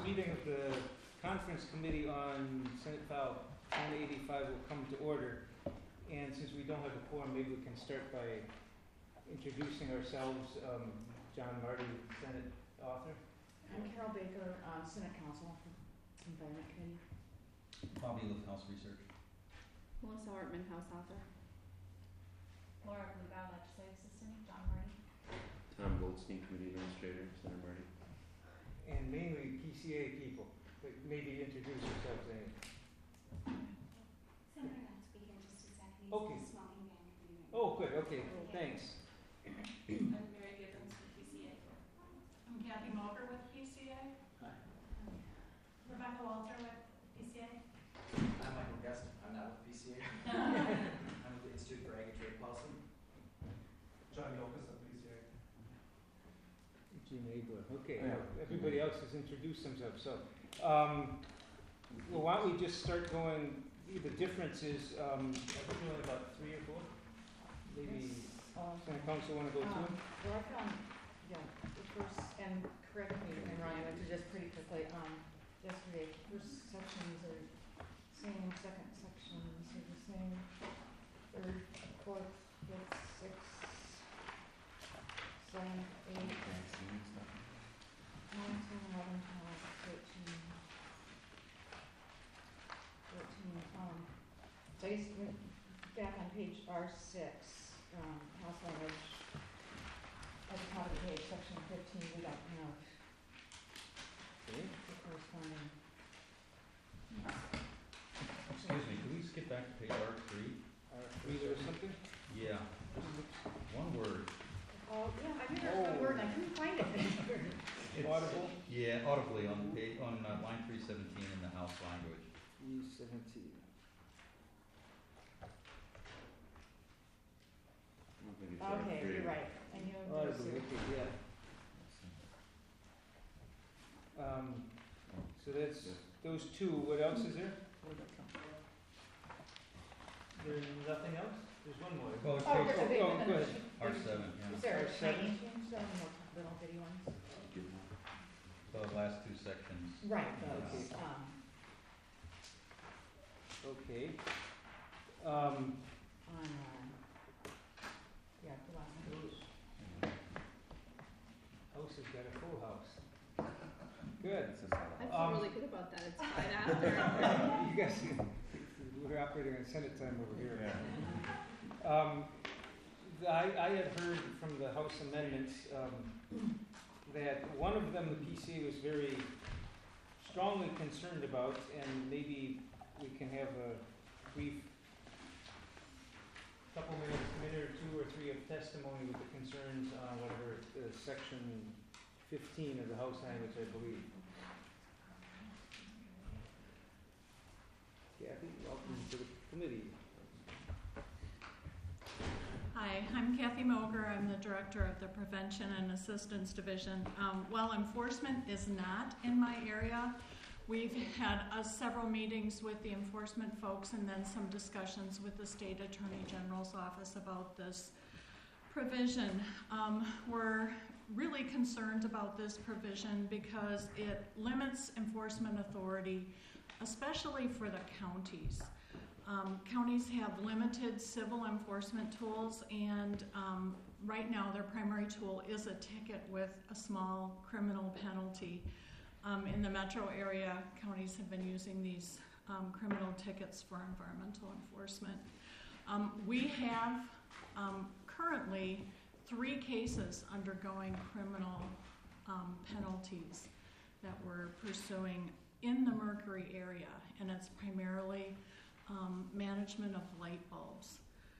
meeting of the Conference Committee on Senate File 185 will come to order. And since we don't have a quorum, maybe we can start by introducing ourselves. John Marty, Senate author. I'm Carol Baker, Senate Counsel from Environment Committee. Bobby with House Research. Melissa Hartman, House author. Laura Bluebow, Legislative Assistant. John Marty. Tom Goldstein, Committee Administrator, Senator Marty. And mainly PCA people. But maybe introduce yourselves. Senator, I'll speak in just a second. Okay. He's smoking ban agreement. Oh, good. Okay. Thanks. I'm Mary Gibbons with PCA. I'm Kathy Moger with PCA. Hi. Rebecca Walter with PCA. I'm Michael Guest. I'm not with PCA. I'm with the Institute for Ag and Trade Policy. John Yokas of PCA. Gene Abler. Okay. Yeah. Everybody else has introduced themselves. So, well, why don't we just start going? The differences. I think we only about 3 or 4. Maybe Senate Council want to go through them? Well, I found, the first, and correct me if I'm wrong, I went through just pretty quickly. Yesterday, first sections are same, second sections are the same, third, fourth, fifth, sixth, 7th, 8th, 9, 10, 11, 12, 13. So I just went back on page R6, house language, at the top of the page, section 15, we don't have Okay. the corresponding. Excuse me, can we skip back to page R3? Read or something? Yeah, one word. Oh, yeah, I knew there was a word, and I couldn't find it. Audible. Yeah, audibly on page, on line 317 in the House language. 317. I don't think it's Okay, R3. you're right. I knew there was Audibly. Okay. Yeah. So that's those two. What else is there? There's nothing else? There's one more. Oh, Oh, page okay, go ahead. R7, Is yeah. there a R7? tiny change, though, more little bitty ones? The last two sections. Right, those, Okay. on, yeah, the last one. House has got a full house. Good. I feel really good about that. It's right after. You guys, we're operating on Senate time over here. I had heard from the House amendments that one of them, the PCA, was very strongly concerned about, and maybe we can have a brief couple minutes, minute or 2 or 3 of testimony with the concerns on whatever section 15 of the House language, I believe. Kathy, welcome to the committee. Hi, I'm Kathy Moger. I'm the Director of the Prevention and Assistance Division. While enforcement is not in my area, we've had several meetings with the enforcement folks and then some discussions with the State Attorney General's office about this provision. We're really concerned about this provision because it limits enforcement authority, especially for the counties. Counties have limited civil enforcement tools, and right now their primary tool is a ticket with a small criminal penalty. In the metro area, counties have been using these criminal tickets for environmental enforcement. We have currently 3 cases undergoing criminal penalties that we're pursuing in the Mercury area, and it's primarily management of light bulbs.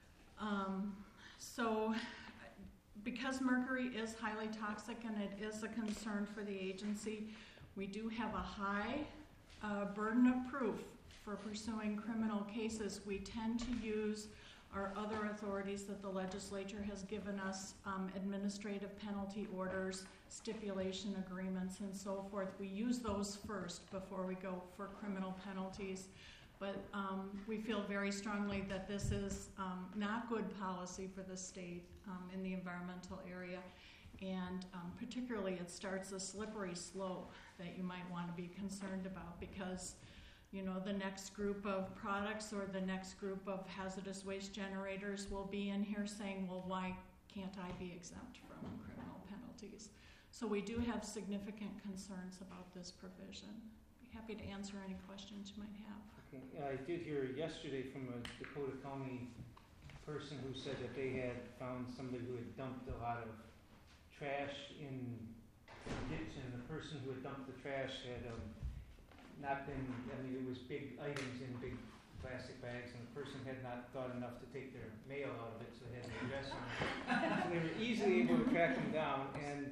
So because mercury is highly toxic and it is a concern for the agency, we do have a high burden of proof for pursuing criminal cases. We tend to use our other authorities that the legislature has given us, administrative penalty orders, stipulation agreements, and so forth. We use those first before we go for criminal penalties. But we feel very strongly that this is not good policy for the state in the environmental area, And particularly it starts a slippery slope that you might want to be concerned about because, you know, the next group of products or the next group of hazardous waste generators will be in here saying, well, why can't I be exempt from criminal penalties? So we do have significant concerns about this provision. Be happy to answer any questions you might have. Okay. I did hear yesterday from a Dakota County person who said that they had found somebody who had dumped a lot of trash in the ditch, and the person who had dumped the trash had not been, I mean, it was big items in big plastic bags, and the person had not thought enough to take their mail out of it, so they had an address on it. So they were easily able to track them down, and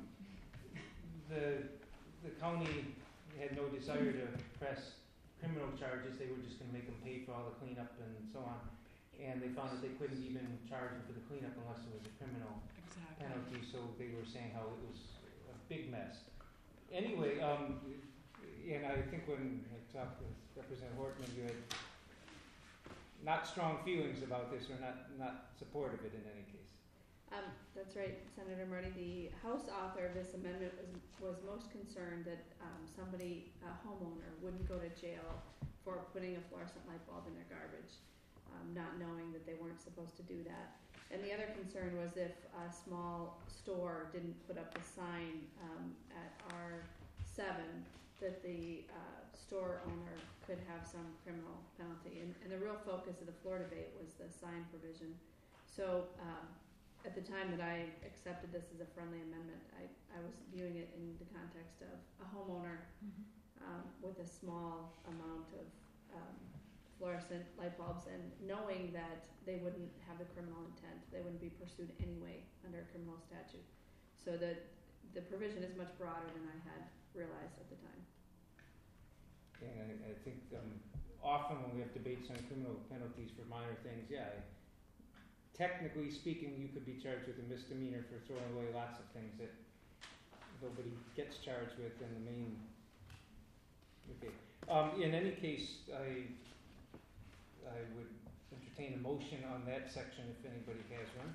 the county had no desire to press criminal charges. They were just going to make them pay for all the cleanup and so on. And they found that they couldn't even charge them for the cleanup unless it was a criminal penalty, so they were saying how it was a big mess. Anyway, and I think when I talked with Representative Hortman, you had not strong feelings about this, or not supportive of it in any case. That's right, Senator Marty. The House author of this amendment was most concerned that somebody, a homeowner, wouldn't go to jail for putting a fluorescent light bulb in their garbage, not knowing that they weren't supposed to do that. And the other concern was if a small store didn't put up a sign at R7 that the store owner could have some criminal penalty. And the real focus of the floor debate was the sign provision. So at the time that I accepted this as a friendly amendment, I was viewing it in the context of a homeowner with a small amount of fluorescent light bulbs, and knowing that they wouldn't have the criminal intent, they wouldn't be pursued anyway under a criminal statute. So the provision is much broader than I had realized at the time. And I think often when we have debates on criminal penalties for minor things, technically speaking, you could be charged with a misdemeanor for throwing away lots of things that nobody gets charged with in the main. Okay. In any case, I would entertain a motion on that section if anybody has one.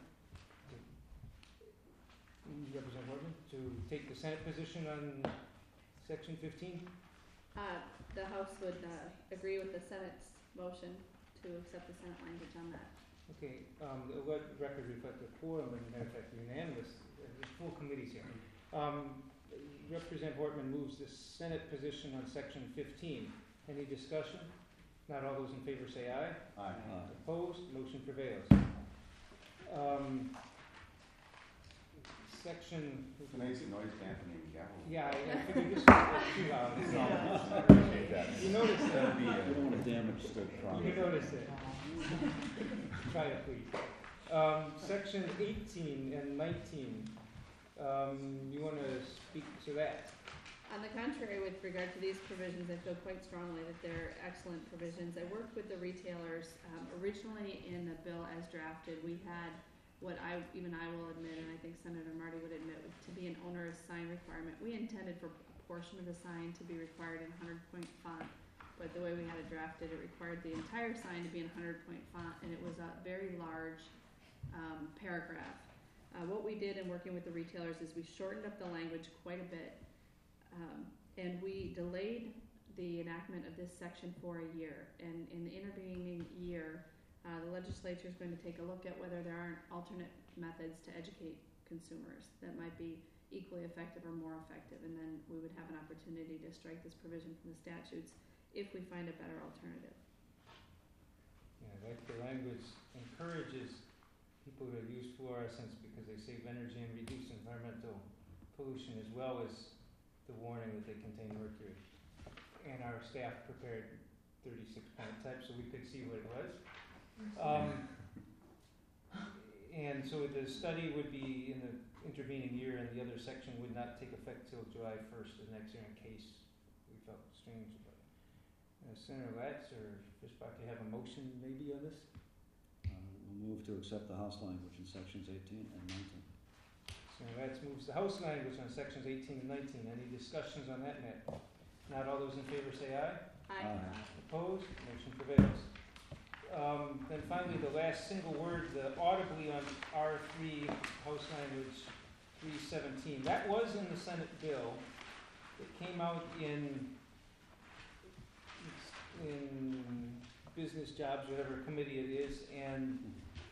Representative Hortman, to take the Senate position on Section 15? The House would agree with the Senate's motion to accept the Senate language on that. Okay, let the record reflect the quorum, and matter of fact, unanimous, there's full committees here. Representative Hortman moves the Senate position on Section 15. Any discussion? Not all those in favor say aye. Aye. Opposed? Motion prevails. Section. It makes a noise to Anthony and Gavel. Yeah, I figured this was too loud. You noticed that. We don't want to damage the promise. You noticed it. Try it, please. Section 18 and 19. You want to speak to that? On the contrary, with regard to these provisions, I feel quite strongly that they're excellent provisions. I worked with the retailers. Originally in the bill as drafted, we had what I will admit, and I think Senator Marty would admit, to be an onerous sign requirement. We intended for a portion of the sign to be required in 100-point font, but the way we had it drafted, it required the entire sign to be in 100-point font, and it was a very large paragraph. What we did in working with the retailers is we shortened up the language quite a bit, and we delayed the enactment of this section for a year. And in the intervening year, the legislature is going to take a look at whether there aren't alternate methods to educate consumers that might be equally effective or more effective, and then we would have an opportunity to strike this provision from the statutes if we find a better alternative. Yeah, like the language encourages people to use fluorescents because they save energy and reduce environmental pollution, as well as the warning that they contain mercury. And our staff prepared 36-point type so we could see what it was. And so the study would be in the intervening year, and the other section would not take effect till July 1st of next year, in case we felt strange about it. Senator Latz or Fischbach, you have a motion maybe on this? We'll move to accept the House language in sections 18 and 19. Senator Latz moves the House language on sections 18 and 19. Any discussions on that matter? Not all those in favor say aye. Aye. Opposed? Motion prevails. Then finally, the last single word, the audibly on R3 House language 317. That was in the Senate bill. It came out in business, jobs, whatever committee it is, and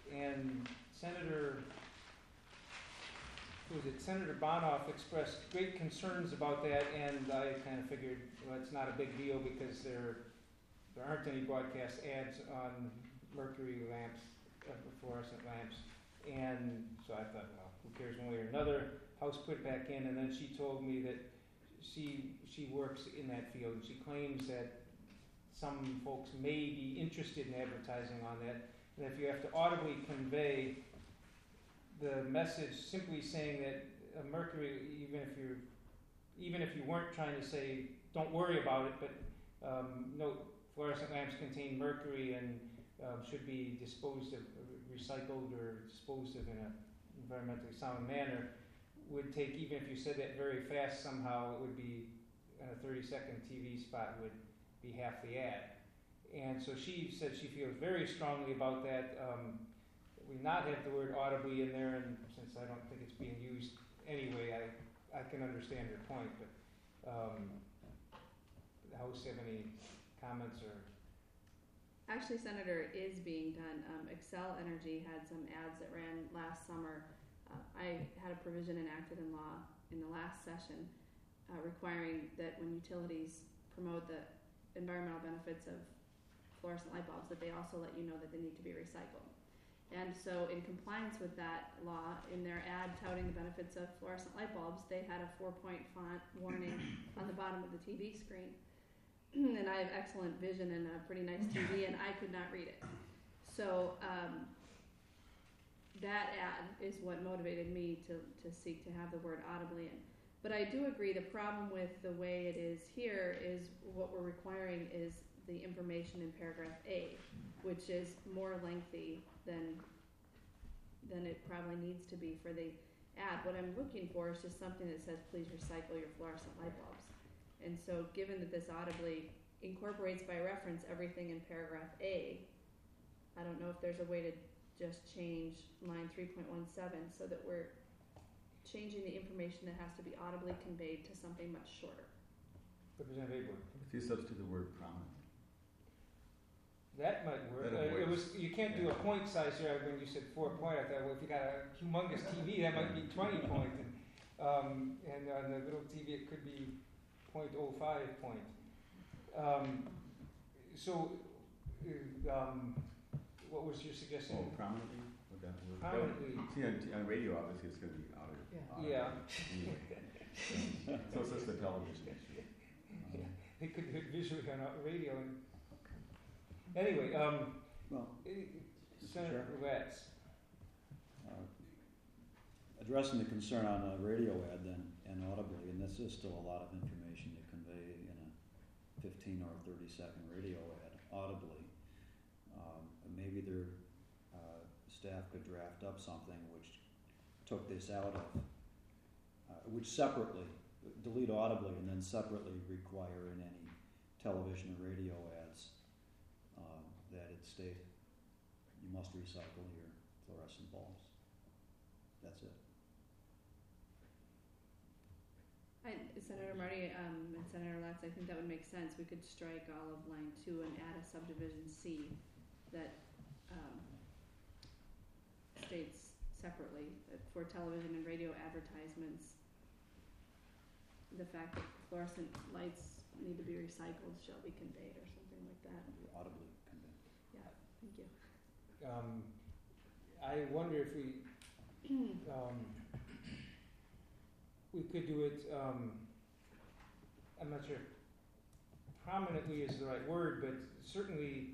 Senator Bonoff expressed great concerns about that, and I kind of figured, well, it's not a big deal because there aren't any broadcast ads on mercury lamps, fluorescent lamps, and so I thought, well, who cares one way or another. House put it back in, and then she told me that she works in that field, and she claims that some folks may be interested in advertising on that, and if you have to audibly convey the message simply saying that mercury, even if you weren't trying to say don't worry about it, but note fluorescent lamps contain mercury and should be disposed of, recycled or disposed of in an environmentally sound manner, would take, even if you said that very fast somehow, it would be, in a 30-second TV spot would be half the ad. And so she said she feels very strongly about that. We not have the word audibly in there, and since I don't think it's being used anyway, I can understand her point, but the House have any comments or? Actually, Senator, is being done. Excel Energy had some ads that ran last summer. I had a provision enacted in law in the last session requiring that when utilities promote the environmental benefits of fluorescent light bulbs, that they also let you know that they need to be recycled. And so in compliance with that law, in their ad touting the benefits of fluorescent light bulbs, they had a 4-point font warning on the bottom of the TV screen. And I have excellent vision and a pretty nice TV, and I could not read it. So that ad is what motivated me to seek to have the word audibly in. But I do agree the problem with the way it is here is what we're requiring is the information in paragraph A, which is more lengthy than it probably needs to be for the ad. What I'm looking for is just something that says, please recycle your fluorescent light bulbs. And so given that this audibly incorporates by reference everything in paragraph A, I don't know if there's a way to just change line 3.17 so that we're changing the information that has to be audibly conveyed to something much shorter. Representative Abler. If you substitute the word prominent. That might work. It was, you can't do a point size here. When you said 4-point, I thought, well, if you got a humongous TV, that might be 20 point. And on the little TV, it could be 0.05 point. What was your suggestion? Oh, prominently? Would that work? Prominently. See, on radio, obviously, it's going to be out of Yeah. Anyway. So it's just the television issue. They could do it visually on radio. Anyway, Well, Senator Latz. Addressing the concern on a radio ad then, and audibly, and this is still a lot of information to convey in a 15 or 30-second radio ad, audibly. Maybe their staff could draft up something which took this out of, which separately, delete audibly, and then separately require in any television or radio ads that it state you must recycle your fluorescent bulbs. That's it. Senator Marty and Senator Latz, I think that would make sense. We could strike all of line 2 and add a subdivision C that states separately that for television and radio advertisements, the fact that fluorescent lights need to be recycled shall be conveyed, or something like that. Audibly conveyed. Yeah, thank you. I wonder if we could do it, I'm not sure if prominently is the right word, but certainly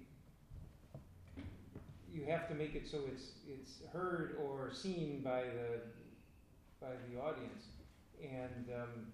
you have to make it so it's heard or seen by the audience. And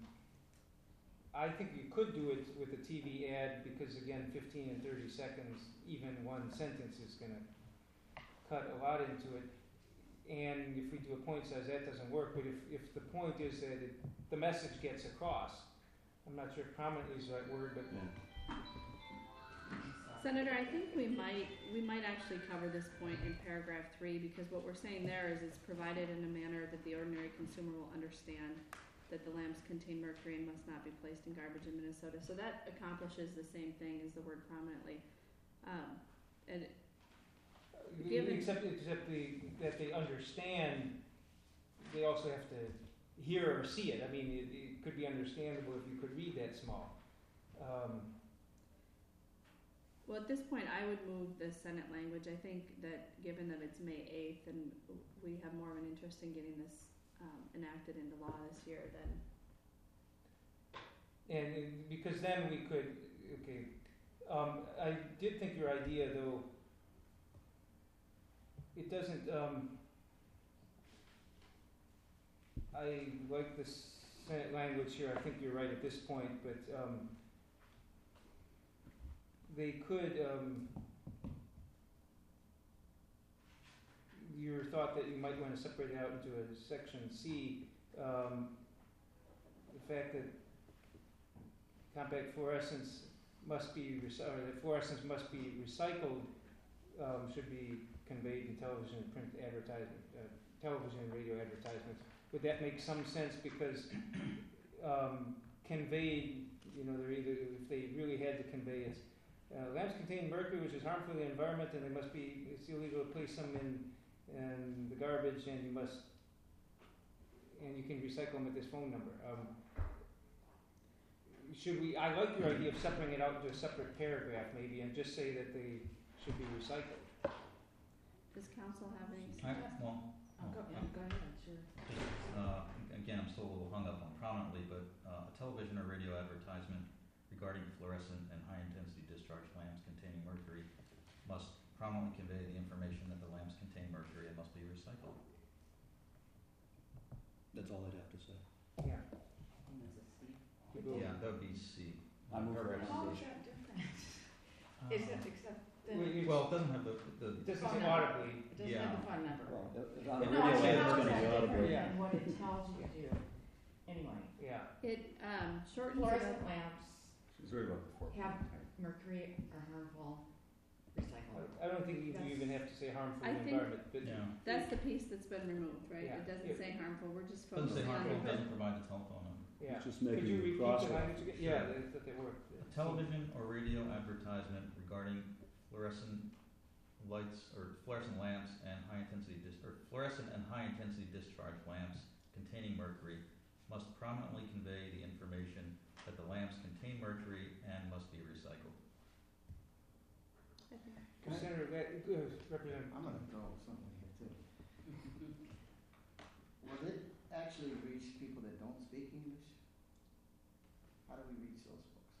I think you could do it with a TV ad because, again, 15 and 30 seconds, even one sentence is going to cut a lot into it. And if we do a point size, that doesn't work. But if the point is that the message gets across, I'm not sure if prominently is the right word, but Senator, I think we might actually cover this point in paragraph 3, because what we're saying there is it's provided in a manner that the ordinary consumer will understand that the lamps contain mercury and must not be placed in garbage in Minnesota. So that accomplishes the same thing as the word prominently. And given- Except that they understand, they also have to hear or see it. I mean, it could be understandable if you could read that small. Well, at this point, I would move the Senate language. I think that given that it's May 8th and we have more of an interest in getting this enacted into law this year, then And because then we could, okay, I did think your idea though, it doesn't, I like the Senate language here, I think you're right at this point, but, they could, your thought that you might want to separate it out into a section C, the fact that compact fluorescence must be, or that fluorescence must be recycled, should be conveyed in television and print advertisement, television and radio advertisements. Would that make some sense? Because conveyed, you know, they're either, if they really had to convey it, lamps contain mercury, which is harmful to the environment, and it's illegal to place them in the garbage, and you can recycle them at this phone number. I like your idea of separating it out into a separate paragraph maybe, and just say that they should be recycled. does council have any? Go ahead, sure. Again, I'm still a little hung up on prominently, but a television or radio advertisement regarding fluorescent and high-intensity discharge lamps containing mercury must prominently convey the information that the lamps contain mercury and must be recycled. That's all I'd have to say. Yeah. Yeah, that would be C. I move for How is recommendation. that different? Is it except then? Well, it doesn't have the It doesn't Phone say number. audibly. It doesn't have the phone number. Well, on a No, radio I ad, mean, it's how is gonna be that audible. different Yeah. than what it tells you to do? Anyway, Yeah. It shortens it fluorescent up. lamps She's right about the fourth. have mercury or harmful recyclable. I don't think you That's- even have to say harmful I to the think- environment, but Yeah. That's the piece that's been removed, right? Yeah. It doesn't say harmful. We're just Doesn't say focusing on harmful, it the. doesn't provide the telephone number. yeah. It's just Could making you the repeat the crosswalk. language again? Yeah, that worked. A television or radio advertisement regarding fluorescent lights or fluorescent lamps and fluorescent and high-intensity discharge lamps containing mercury must prominently convey the information that the lamps contain mercury and must be recycled. Senator, Representative. I'm gonna throw something here too. Will it actually reach people that don't speak English? How do we reach those folks?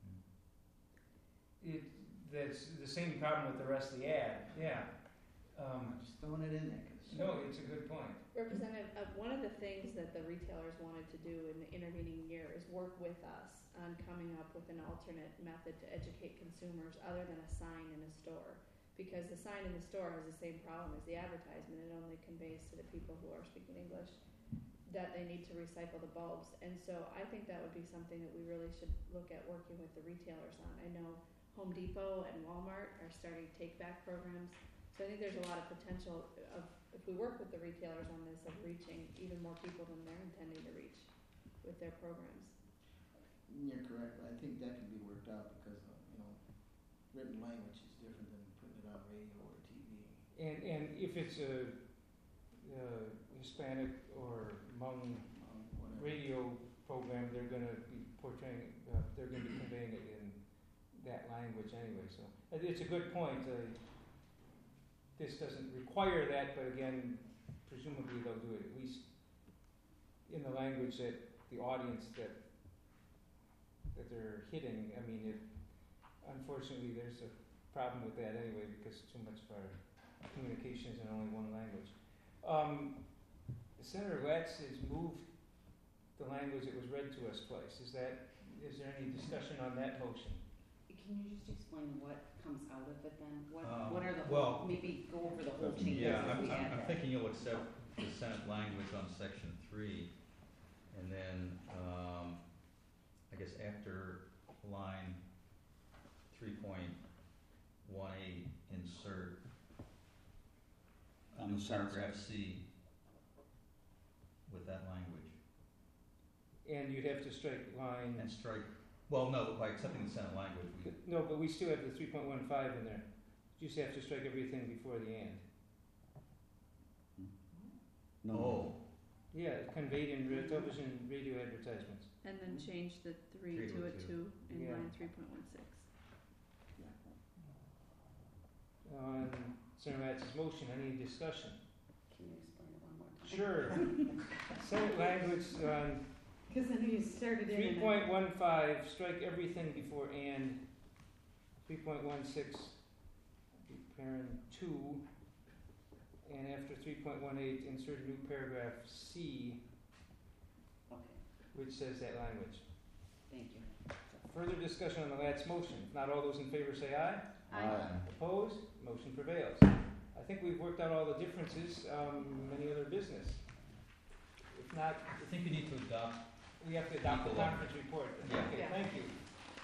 That's the same problem with the rest of the ad, yeah. I'm just throwing it in there, 'cause. No, it's a good point. Representative, one of the things that the retailers wanted to do in the intervening year is work with us on coming up with an alternate method to educate consumers other than a sign in a store. Because the sign in the store has the same problem as the advertisement. It only conveys to the people who are speaking English that they need to recycle the bulbs. And so I think that would be something that we really should look at working with the retailers on. I know Home Depot and Walmart are starting take-back programs. So I think there's a lot of potential of, if we work with the retailers on this, of reaching even more people than they're intending to reach with their programs. You're correct, but I think that can be worked out because, written language is different than putting it on radio or TV. And if it's a Hispanic or Hmong Whatever. radio program, they're gonna be portraying, they're gonna be conveying it in that language anyway, so. It's a good point, this doesn't require that, but again, presumably they'll do it at least in the language that the audience that they're hitting. I mean, unfortunately, there's a problem with that anyway, because too much of our communication is in only one language. Senator Latz has moved the language that was read to us twice. Is there any discussion on that motion? Can you just explain what comes out of it then? What are the well, maybe go over the whole changes Yeah, if we add I'm that? thinking you'll accept the Senate language on section 3, and then, I guess after line 3.8, Senate. paragraph C with that language. And you'd have to strike line, And strike, well, no, by accepting the Senate language, we, no, but we still have the 3.15 in there. You just have to strike everything before the and. No. oh, Yeah, conveyed in television, radio advertisements. And then change the 3 Three to to a a 2 in Yeah. line 3.16. On Senator Ratz's motion, any discussion? Can you explain it one more time? Sure. Senate language on Because then you started in. 3.15, strike everything before and. 3.16, parent 2. And after 3.18, insert a new paragraph C, Okay, which says that language. thank you. Further discussion on the last motion. If not, all those in favor say aye. Opposed? Motion prevails. I think we've worked out all the differences. Any other business? If not, I think we need to adopt, we have to adopt the Equal conference report. Yeah. Okay, Yeah. thank you.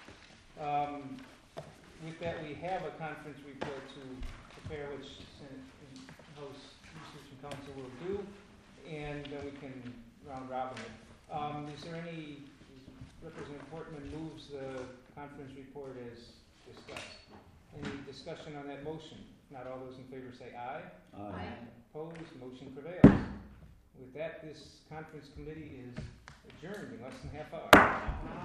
With that, we have a conference report to prepare, which Senate House Research and Council will do, and then we can round robin it. Is there any, Representative Portman moves the conference report as discussed. Any discussion on that motion? If not, all those in favor say aye. Opposed? Motion prevails. With that, this conference committee is adjourned in less than a half hour.